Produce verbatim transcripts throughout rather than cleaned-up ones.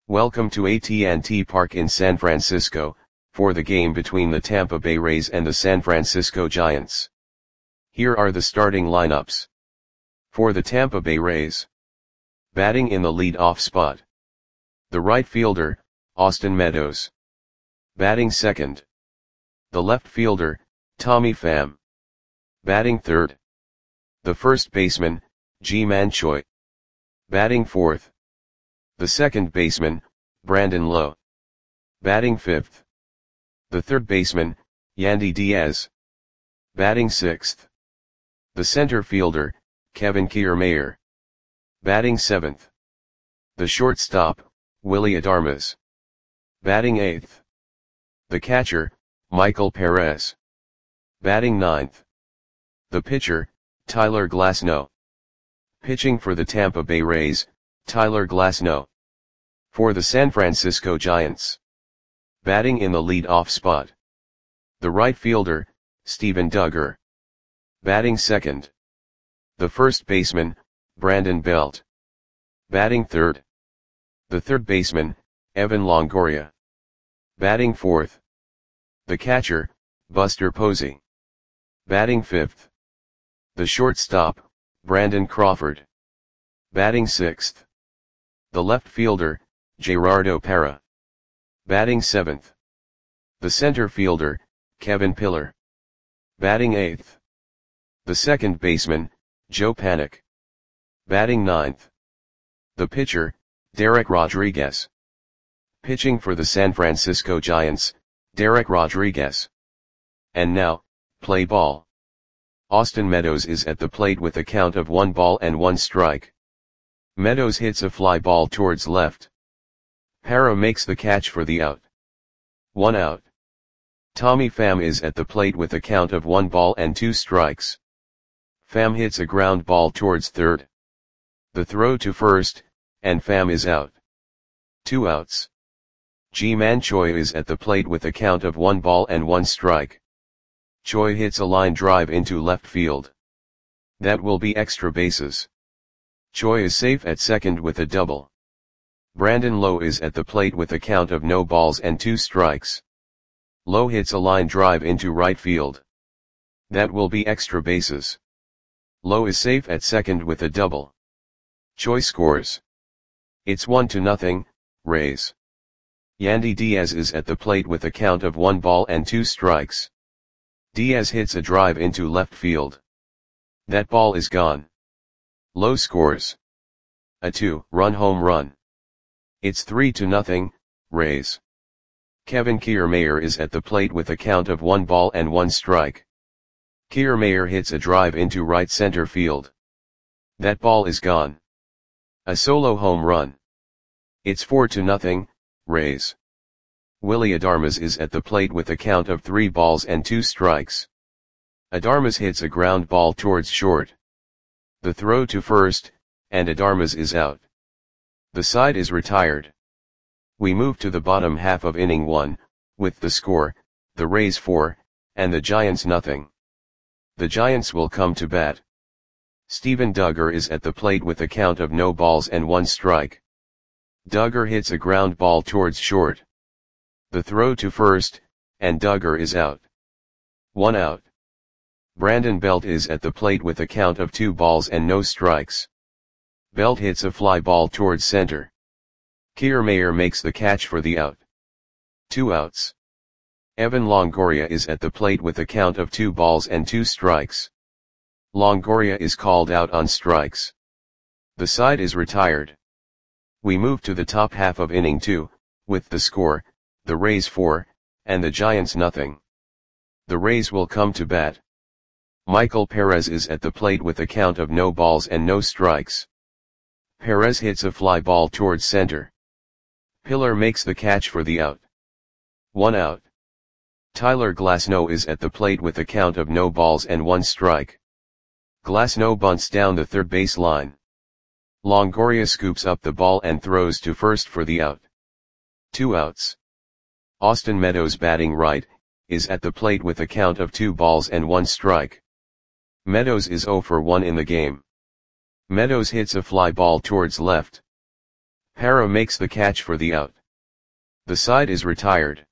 Welcome to A T and T Park in San Francisco, for the game between the Tampa Bay Rays and the San Francisco Giants. Here are the starting lineups. For the Tampa Bay Rays. Batting in the lead-off spot. The right fielder, Austin Meadows. Batting second. The left fielder, Tommy Pham. Batting third. The first baseman, Ji-Man Choi. Batting fourth. The second baseman, Brandon Lowe. Batting fifth. The third baseman, Yandy Diaz. Batting sixth. The center fielder, Kevin Kiermaier. Batting seventh. The shortstop, Willy Adames. Batting eighth. The catcher, Michael Perez. Batting ninth. The pitcher, Tyler Glasnow. Pitching for the Tampa Bay Rays, Tyler Glasnow. For the San Francisco Giants. Batting in the lead-off spot. The right fielder, Steven Duggar. Batting second. The first baseman, Brandon Belt. Batting third. The third baseman, Evan Longoria. Batting fourth. The catcher, Buster Posey. Batting fifth. The shortstop, Brandon Crawford. Batting sixth. The left fielder, Gerardo Parra. Batting seventh. The center fielder, Kevin Pillar. Batting eighth. The second baseman, Joe Panik. Batting ninth. The pitcher, Derek Rodriguez. Pitching for the San Francisco Giants, Derek Rodriguez. And now, play ball. Austin Meadows is at the plate with a count of one ball and one strike. Meadows hits a fly ball towards left. Parra makes the catch for the out. One out. Tommy Pham is at the plate with a count of one ball and two strikes. Pham hits a ground ball towards third. The throw to first, and Pham is out. Two outs. Ji-Man Choi is at the plate with a count of one ball and one strike. Choi hits a line drive into left field. That will be extra bases. Choi is safe at second with a double. Brandon Lowe is at the plate with a count of no balls and two strikes. Lowe hits a line drive into right field. That will be extra bases. Lowe is safe at second with a double. Choi scores. It's one to nothing, Rays. Yandy Diaz is at the plate with a count of one ball and two strikes. Diaz hits a drive into left field. That ball is gone. Lowe scores. A two-run home run. It's three to nothing, Rays. Kevin Kiermaier is at the plate with a count of one ball and one strike. Kiermaier hits a drive into right center field. That ball is gone. A solo home run. It's four to nothing, Rays. Willy Adames is at the plate with a count of three balls and two strikes. Adames hits a ground ball towards short. The throw to first, and Adames is out. The side is retired. We move to the bottom half of inning one, with the score, the Rays four, and the Giants nothing. The Giants will come to bat. Steven Duggar is at the plate with a count of no balls and one strike. Duggar hits a ground ball towards short. The throw to first, and Duggar is out. One out. Brandon Belt is at the plate with a count of two balls and no strikes. Belt hits a fly ball towards center. Kiermaier makes the catch for the out. Two outs. Evan Longoria is at the plate with a count of two balls and two strikes. Longoria is called out on strikes. The side is retired. We move to the top half of inning two, with the score, the Rays four, and the Giants nothing. The Rays will come to bat. Michael Perez is at the plate with a count of no balls and no strikes. Perez hits a fly ball towards center. Pillar makes the catch for the out. One out. Tyler Glasnow is at the plate with a count of no balls and one strike. Glasnow bunts down the third base line. Longoria scoops up the ball and throws to first for the out. Two outs. Austin Meadows batting right, is at the plate with a count of two balls and one strike. Meadows is zero for one in the game. Meadows hits a fly ball towards left. Para makes the catch for the out. The side is retired.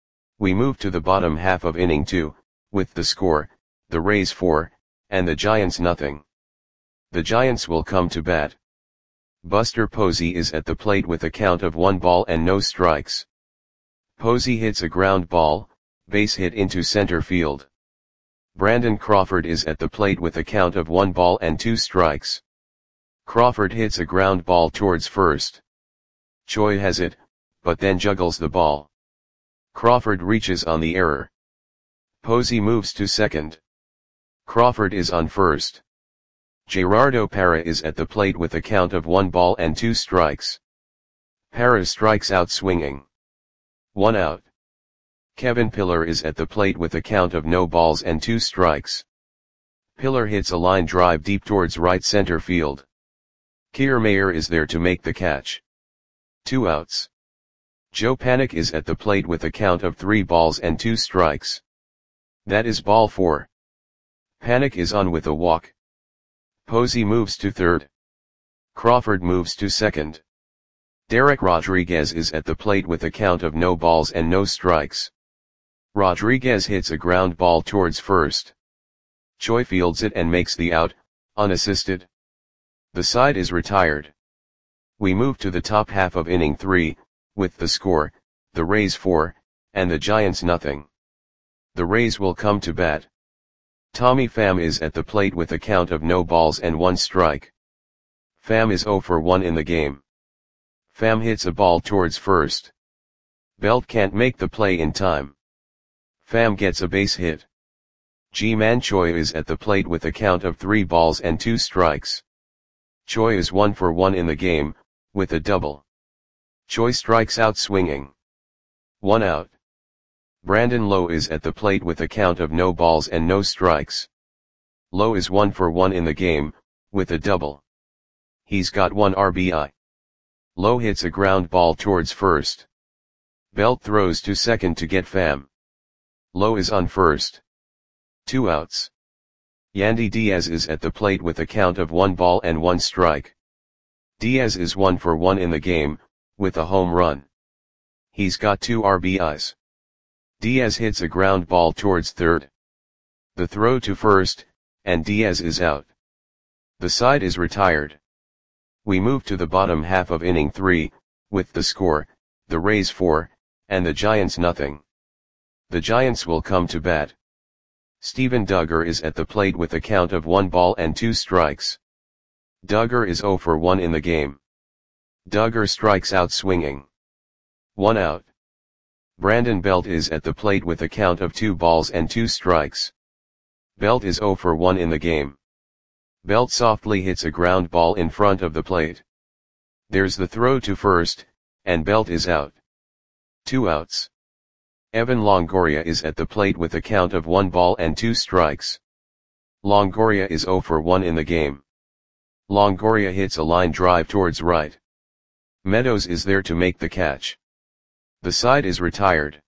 We move to the bottom half of inning two, with the score, the Rays four, and the Giants nothing. The Giants will come to bat. Buster Posey is at the plate with a count of one ball and no strikes. Posey hits a ground ball, base hit into center field. Brandon Crawford is at the plate with a count of one ball and two strikes. Crawford hits a ground ball towards first. Choi has it, but then juggles the ball. Crawford reaches on the error. Posey moves to second. Crawford is on first. Gerardo Parra is at the plate with a count of one ball and two strikes. Parra strikes out swinging. One out. Kevin Pillar is at the plate with a count of no balls and two strikes. Pillar hits a line drive deep towards right center field. Kiermaier is there to make the catch. Two outs. Joe Panik is at the plate with a count of three balls and two strikes. That is ball four. Panik is on with a walk. Posey moves to third. Crawford moves to second. Derek Rodriguez is at the plate with a count of no balls and no strikes. Rodriguez hits a ground ball towards first. Choi fields it and makes the out, unassisted. The side is retired. We move to the top half of inning three, with the score, the Rays four, and the Giants nothing. The Rays will come to bat. Tommy Pham is at the plate with a count of no balls and one strike. Pham is oh for one in the game. Pham hits a ball towards first. Belt can't make the play in time. Pham gets a base hit. Ji-Man Choi is at the plate with a count of three balls and two strikes. Choi is one for one in the game, with a double. Choi strikes out swinging. One out. Brandon Lowe is at the plate with a count of no balls and no strikes. Lowe is one for one in the game, with a double. He's got one R B I. Lowe hits a ground ball towards first. Belt throws to second to get Pham. Lowe is on first. Two outs. Yandy Diaz is at the plate with a count of one ball and one strike. Diaz is one for one in the game, with a home run. He's got two R B Is. Diaz hits a ground ball towards third. The throw to first, and Diaz is out. The side is retired. We move to the bottom half of inning three, with the score, the Rays four, and the Giants nothing. The Giants will come to bat. Steven Duggar is at the plate with a count of one ball and two strikes. Duggar is oh for one in the game. Duggar strikes out swinging. One out. Brandon Belt is at the plate with a count of two balls and two strikes. Belt is oh for one in the game. Belt softly hits a ground ball in front of the plate. There's the throw to first, and Belt is out. Two outs. Evan Longoria is at the plate with a count of one ball and two strikes. Longoria is oh for one in the game. Longoria hits a line drive towards right. Meadows is there to make the catch. The side is retired.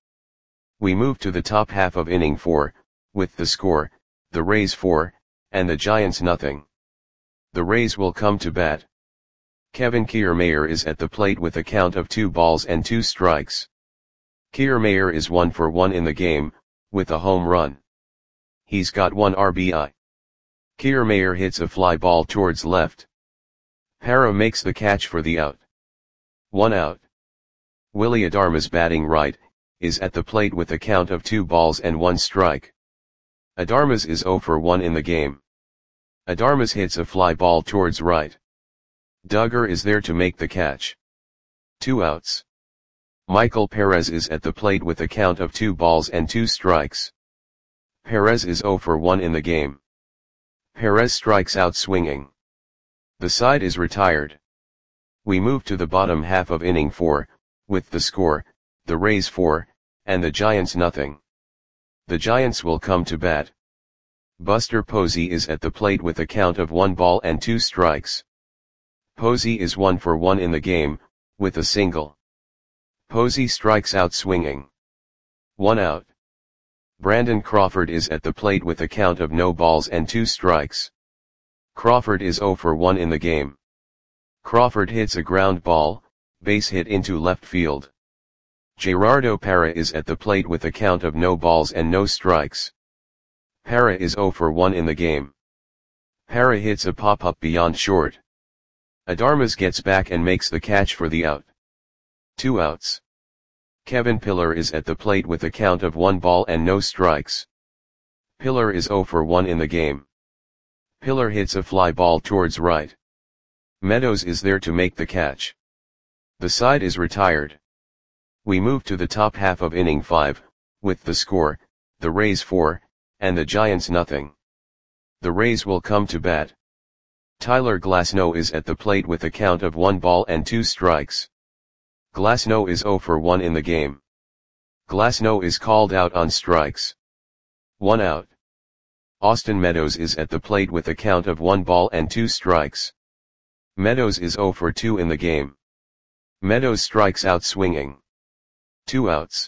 We move to the top half of inning four, with the score, the Rays four, and the Giants nothing. The Rays will come to bat. Kevin Kiermaier is at the plate with a count of two balls and two strikes. Kiermaier is one for one in the game, with a home run. He's got one R B I. Kiermaier hits a fly ball towards left. Parra makes the catch for the out. One out. Willy Adames batting right, is at the plate with a count of two balls and one strike. Adames is oh for one in the game. Adames hits a fly ball towards right. Duggar is there to make the catch. Two outs. Michael Perez is at the plate with a count of two balls and two strikes. Perez is oh for one in the game. Perez strikes out swinging. The side is retired. We move to the bottom half of inning four, with the score, the Rays four, and the Giants nothing. The Giants will come to bat. Buster Posey is at the plate with a count of one ball and two strikes. Posey is one for one in the game, with a single. Posey strikes out swinging. One out. Brandon Crawford is at the plate with a count of no balls and two strikes. Crawford is oh for one in the game. Crawford hits a ground ball, base hit into left field. Gerardo Parra is at the plate with a count of no balls and no strikes. Parra is zero for one in the game. Parra hits a pop-up beyond short. Adarmas gets back and makes the catch for the out. Two outs. Kevin Pillar is at the plate with a count of one ball and no strikes. Pillar is zero for one in the game. Pillar hits a fly ball towards right. Meadows is there to make the catch. The side is retired. We move to the top half of inning five, with the score, the Rays four, and the Giants nothing. The Rays will come to bat. Tyler Glasnow is at the plate with a count of one ball and two strikes. Glasnow is zero for one in the game. Glasnow is called out on strikes. One out. Austin Meadows is at the plate with a count of one ball and two strikes. Meadows is zero for two in the game. Meadows strikes out swinging. Two outs.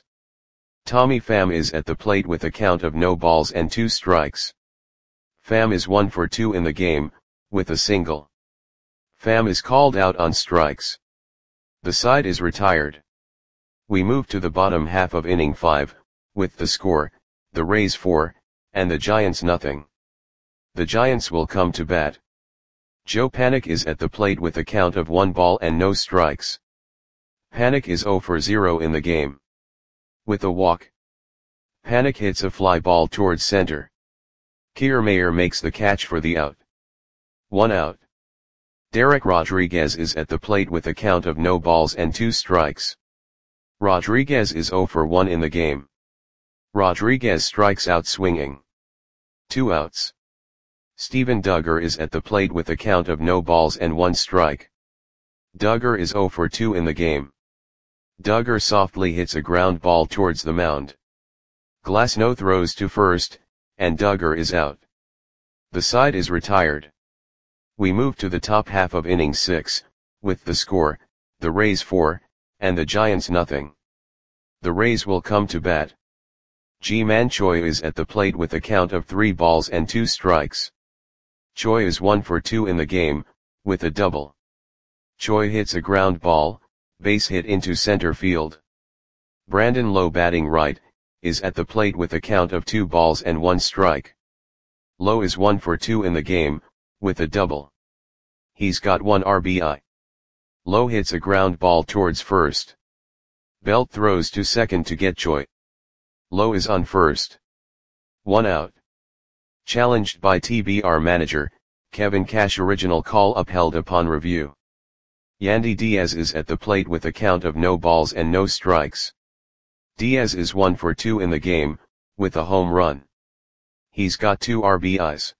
Tommy Pham is at the plate with a count of no balls and two strikes. Pham is one for two in the game, with a single. Pham is called out on strikes. The side is retired. We move to the bottom half of inning five, with the score, the Rays four, and the Giants nothing. The Giants will come to bat. Joe Panik is at the plate with a count of one ball and no strikes. Panik is zero for zero in the game. With a walk. Panik hits a fly ball towards center. Kiermaier makes the catch for the out. One out. Derek Rodriguez is at the plate with a count of no balls and two strikes. Rodriguez is zero for one in the game. Rodriguez strikes out swinging. Two outs. Steven Duggar is at the plate with a count of no balls and one strike. Duggar is zero for two in the game. Duggar softly hits a ground ball towards the mound. Glasnow throws to first, and Duggar is out. The side is retired. We move to the top half of inning six, with the score, the Rays four, and the Giants nothing. The Rays will come to bat. Ji-Man Choi is at the plate with a count of three balls and two strikes. Choi is one for two in the game, with a double. Choi hits a ground ball, base hit into center field. Brandon Lowe, batting right, is at the plate with a count of two balls and one strike. Lowe is one for two in the game, with a double. He's got one R B I. Lowe hits a ground ball towards first. Belt throws to second to get Choi. Lowe is on first. One out. Challenged by T B R manager, Kevin Cash. Original call upheld upon review. Yandy Diaz is at the plate with a count of no balls and no strikes. Diaz is one for two in the game, with a home run. He's got two R B Is.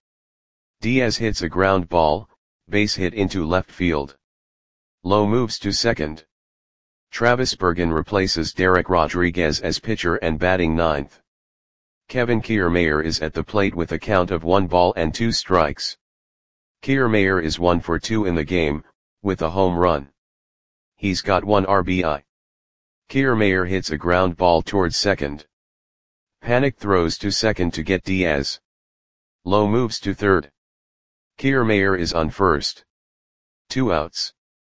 Diaz hits a ground ball, base hit into left field. Lowe moves to second. Travis Bergen replaces Derek Rodriguez as pitcher and batting ninth. Kevin Kiermaier is at the plate with a count of one ball and two strikes. Kiermaier is one for two in the game, with a home run. He's got one R B I. Kiermaier hits a ground ball towards second. Panik throws to second to get Diaz. Lowe moves to third. Kiermaier is on first. Two outs.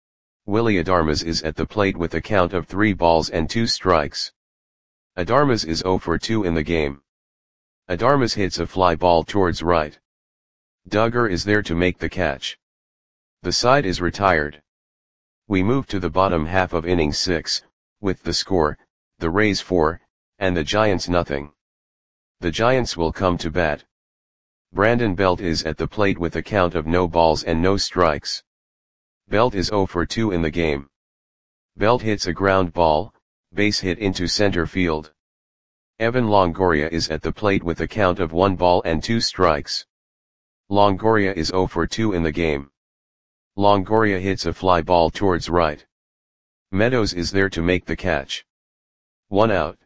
Willy Adarmas is at the plate with a count of three balls and two strikes. Adarmas is zero for two in the game. Adarmas hits a fly ball towards right. Duggar is there to make the catch. The side is retired. We move to the bottom half of inning six, with the score, the Rays four, and the Giants nothing. The Giants will come to bat. Brandon Belt is at the plate with a count of no balls and no strikes. Belt is zero for two in the game. Belt hits a ground ball, base hit into center field. Evan Longoria is at the plate with a count of one ball and two strikes. Longoria is zero for two in the game. Longoria hits a fly ball towards right. Meadows is there to make the catch. One out.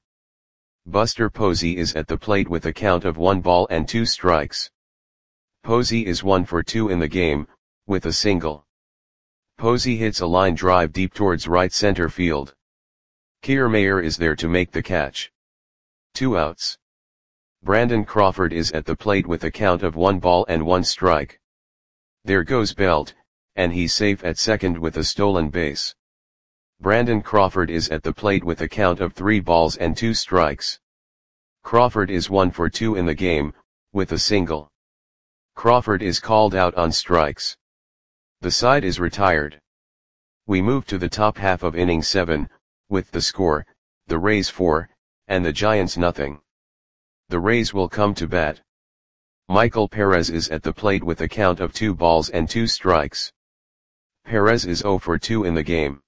Buster Posey is at the plate with a count of one ball and two strikes. Posey is one for two in the game, with a single. Posey hits a line drive deep towards right center field. Kiermaier is there to make the catch. Two outs. Brandon Crawford is at the plate with a count of one ball and one strike. There goes Belt, and he's safe at second with a stolen base. Brandon Crawford is at the plate with a count of three balls and two strikes. Crawford is one for two in the game, with a single. Crawford is called out on strikes. The side is retired. We move to the top half of inning seven, with the score, the Rays four, and the Giants nothing. The Rays will come to bat. Michael Perez is at the plate with a count of two balls and two strikes. Perez is zero for two in the game.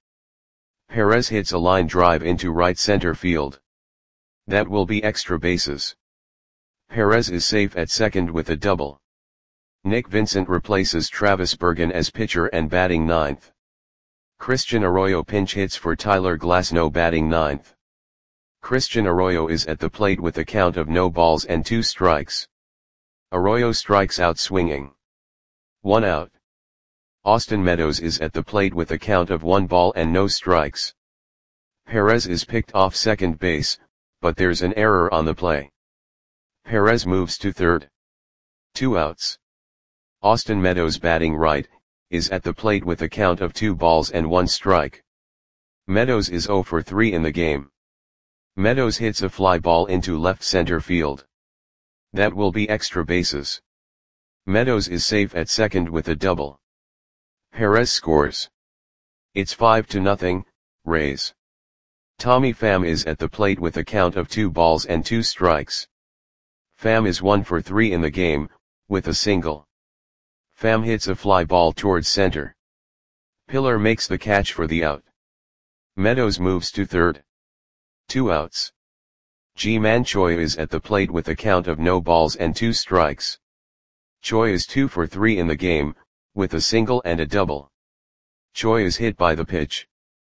Perez hits a line drive into right center field. That will be extra bases. Perez is safe at second with a double. Nick Vincent replaces Travis Bergen as pitcher and batting ninth. Christian Arroyo pinch hits for Tyler Glasnow batting ninth. Christian Arroyo is at the plate with a count of no balls and two strikes. Arroyo strikes out swinging. One out. Austin Meadows is at the plate with a count of one ball and no strikes. Perez is picked off second base, but there's an error on the play. Perez moves to third. Two outs. Austin Meadows batting right, is at the plate with a count of two balls and one strike. Meadows is zero for three in the game. Meadows hits a fly ball into left center field. That will be extra bases. Meadows is safe at second with a double. Perez scores. It's five to nothing, Rays. Tommy Pham is at the plate with a count of two balls and two strikes. Pham is one for three in the game, with a single. Pham hits a fly ball towards center. Pillar makes the catch for the out. Meadows moves to third. Two outs. Ji-Man Choi is at the plate with a count of no balls and two strikes. Choi is two for three in the game, with a single and a double. Choi is hit by the pitch.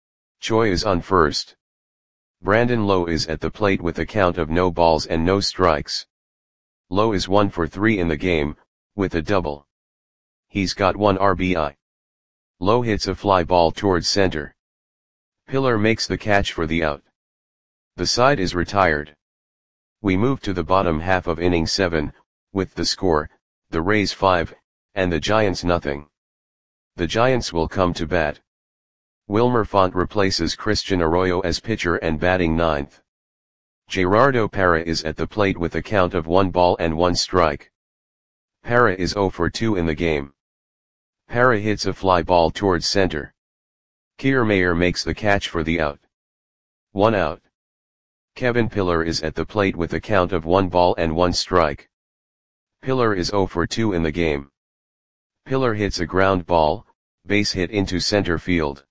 Choi is on first. Brandon Lowe is at the plate with a count of no balls and no strikes. Lowe is one for three in the game, with a double. He's got one R B I. Lowe hits a fly ball towards center. Pillar makes the catch for the out. The side is retired. We move to the bottom half of inning seven, with the score, the Rays five, and the Giants nothing. The Giants will come to bat. Wilmer Font replaces Christian Arroyo as pitcher and batting ninth. Gerardo Parra is at the plate with a count of one ball and one strike. Parra is zero for two in the game. Parra hits a fly ball towards center. Kiermaier makes the catch for the out. One out. Kevin Pillar is at the plate with a count of one ball and one strike. Pillar is zero for two in the game. Pillar hits a ground ball, base hit into center field.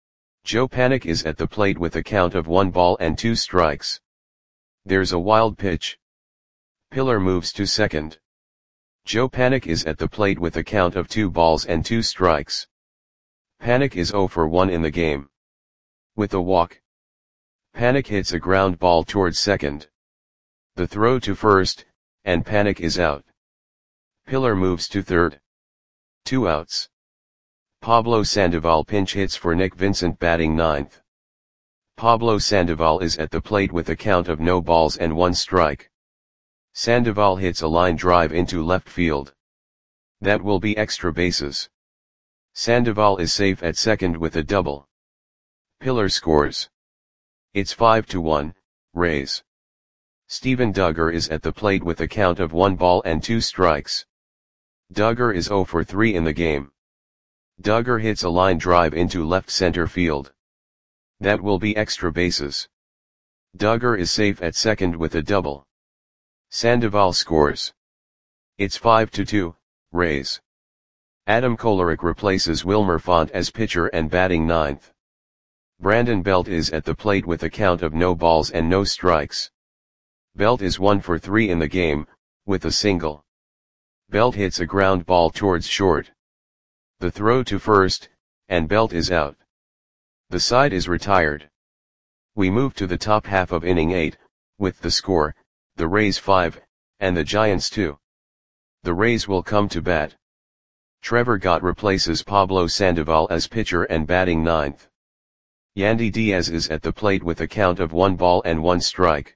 Joe Panik is at the plate with a count of one ball and two strikes. There's a wild pitch. Pillar moves to second. Joe Panik is at the plate with a count of two balls and two strikes. Panik is zero for one in the game. With a walk. Panik hits a ground ball towards second. The throw to first, and Panik is out. Pillar moves to third. Two outs. Pablo Sandoval pinch hits for Nick Vincent batting ninth. Pablo Sandoval is at the plate with a count of no balls and one strike. Sandoval hits a line drive into left field. That will be extra bases. Sandoval is safe at second with a double. Pillar scores. It's five to one, Rays. Steven Duggar is at the plate with a count of one ball and two strikes. Duggar is zero for three in the game. Duggar hits a line drive into left center field. That will be extra bases. Duggar is safe at second with a double. Sandoval scores. It's five to two, Rays. Adam Kolarek replaces Wilmer Font as pitcher and batting ninth. Brandon Belt is at the plate with a count of no balls and no strikes. Belt is one for three in the game, with a single. Belt hits a ground ball towards short. The throw to first, and Belt is out. The side is retired. We move to the top half of inning eight, with the score, the Rays five, and the Giants two. The Rays will come to bat. Trevor Gott replaces Pablo Sandoval as pitcher and batting ninth. Yandy Diaz is at the plate with a count of one ball and one strike.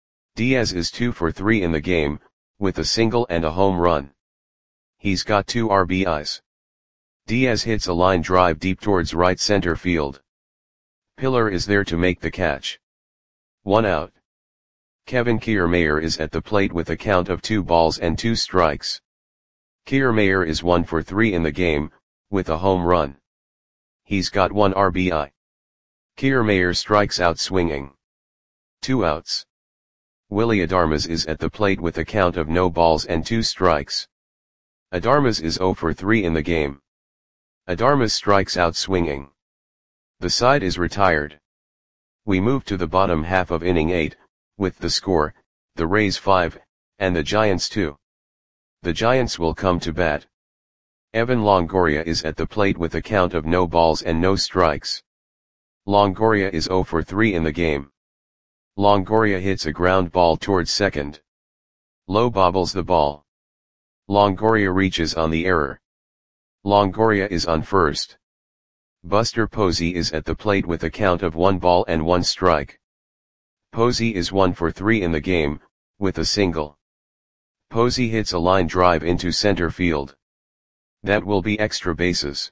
Diaz is two for three in the game, with a single and a home run. He's got two R B Is. Diaz hits a line drive deep towards right center field. Pillar is there to make the catch. One out. Kevin Kiermaier is at the plate with a count of two balls and two strikes. Kiermaier is one for three in the game, with a home run. He's got one R B I. Kiermaier strikes out swinging. Two outs. Willy Adames is at the plate with a count of no balls and two strikes. Adames is zero for three in the game. Adames strikes out swinging. The side is retired. We move to the bottom half of inning eight, with the score, the Rays five, and the Giants two. The Giants will come to bat. Evan Longoria is at the plate with a count of no balls and no strikes. Longoria is zero for three in the game. Longoria hits a ground ball towards second. Low bobbles the ball. Longoria reaches on the error. Longoria is on first. Buster Posey is at the plate with a count of one ball and one strike. Posey is one for three in the game, with a single. Posey hits a line drive into center field. That will be extra bases.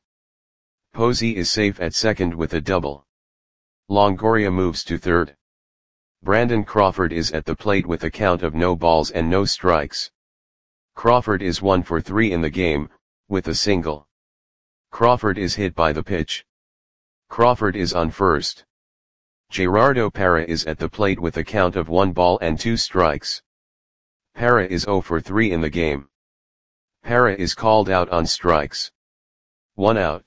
Posey is safe at second with a double. Longoria moves to third. Brandon Crawford is at the plate with a count of no balls and no strikes. Crawford is one for three in the game, with a single. Crawford is hit by the pitch. Crawford is on first. Gerardo Parra is at the plate with a count of one ball and two strikes. Parra is zero for three in the game. Parra is called out on strikes. One out.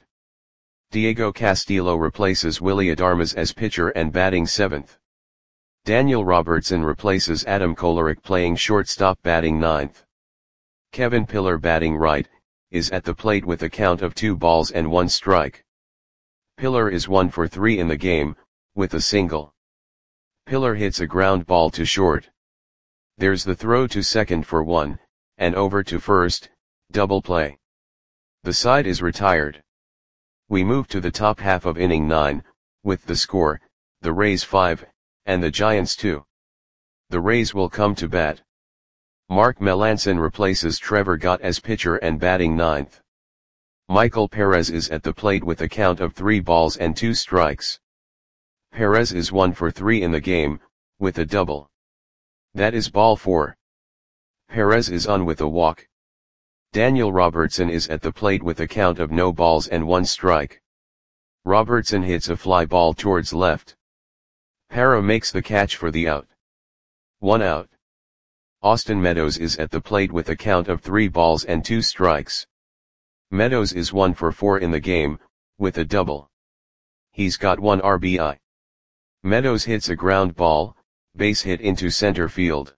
Diego Castillo replaces Willy Adames as pitcher and batting seventh. Daniel Robertson replaces Adam Kolarek playing shortstop batting ninth. Kevin Pillar batting right, is at the plate with a count of two balls and one strike. Pillar is one for three in the game, with a single. Pillar hits a ground ball to short. There's the throw to second for one, and over to first, double play. The side is retired. We move to the top half of inning nine, with the score, the Rays five, and the Giants two. The Rays will come to bat. Mark Melancon replaces Trevor Gott as pitcher and batting ninth. Michael Perez is at the plate with a count of three balls and two strikes. Perez is one for three in the game, with a double. That is ball four. Perez is on with a walk. Daniel Robertson is at the plate with a count of no balls and one strike. Robertson hits a fly ball towards left. Parra makes the catch for the out. One out. Austin Meadows is at the plate with a count of three balls and two strikes. Meadows is one for four in the game, with a double. He's got one R B I. Meadows hits a ground ball, base hit into center field.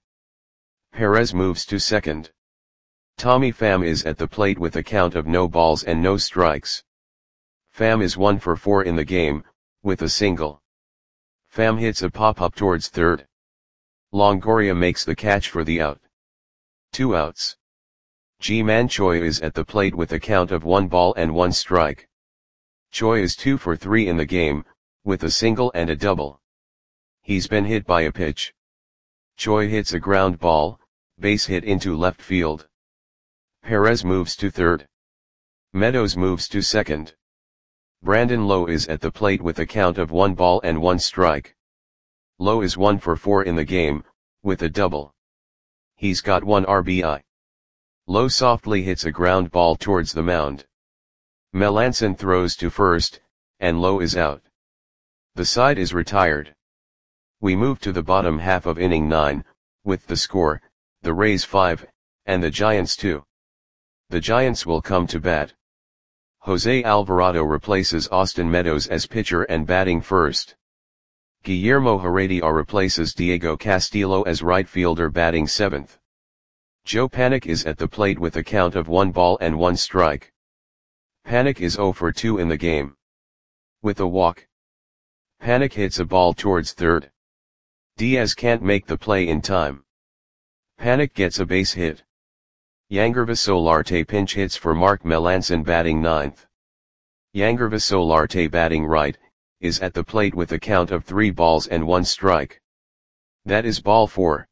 Perez moves to second. Tommy Pham is at the plate with a count of no balls and no strikes. Pham is one for four in the game, with a single. Pham hits a pop-up towards third. Longoria makes the catch for the out. Two outs. Ji-Man Choi is at the plate with a count of one ball and one strike. Choi is two for three in the game, with a single and a double. He's been hit by a pitch. Choi hits a ground ball, base hit into left field. Perez moves to third. Meadows moves to second. Brandon Lowe is at the plate with a count of one ball and one strike. Lowe is one for four in the game, with a double. He's got one R B I. Lowe softly hits a ground ball towards the mound. Melancon throws to first, and Lowe is out. The side is retired. We move to the bottom half of inning nine, with the score, the Rays five, and the Giants two. The Giants will come to bat. Jose Alvarado replaces Austin Meadows as pitcher and batting first. Guillermo Heredia replaces Diego Castillo as right fielder batting seventh. Joe Panik is at the plate with a count of one ball and one strike. Panik is zero for two in the game. With a walk. Panik hits a ball towards third. Diaz can't make the play in time. Panik gets a base hit. Yangervis Solarte pinch hits for Mark Melancon batting ninth. Yangervis Solarte batting right, is at the plate with a count of three balls and one strike. That is ball four.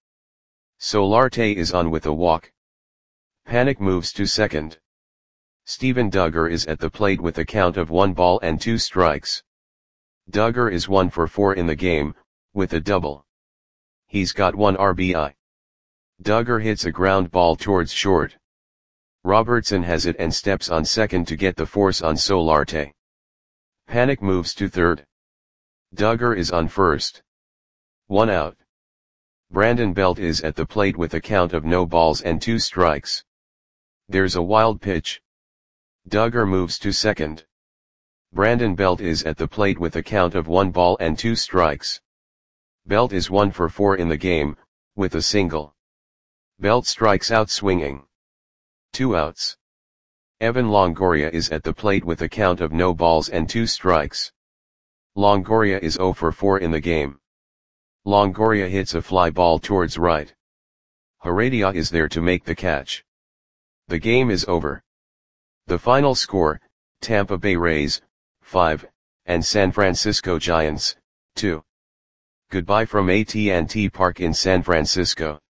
Solarte is on with a walk. Panik moves to second. Steven Duggar is at the plate with a count of one ball and two strikes. Duggar is one for four in the game, with a double. He's got one R B I. Duggar hits a ground ball towards short. Robertson has it and steps on second to get the force on Solarte. Panik moves to third. Duggar is on first. One out. Brandon Belt is at the plate with a count of no balls and two strikes. There's a wild pitch. Duggar moves to second. Brandon Belt is at the plate with a count of one ball and two strikes. Belt is one for four in the game, with a single. Belt strikes out swinging. Two outs. Evan Longoria is at the plate with a count of no balls and two strikes. Longoria is zero for four in the game. Longoria hits a fly ball towards right. Heredia is there to make the catch. The game is over. The final score, Tampa Bay Rays, five, and San Francisco Giants, two. Goodbye from A T and T Park in San Francisco.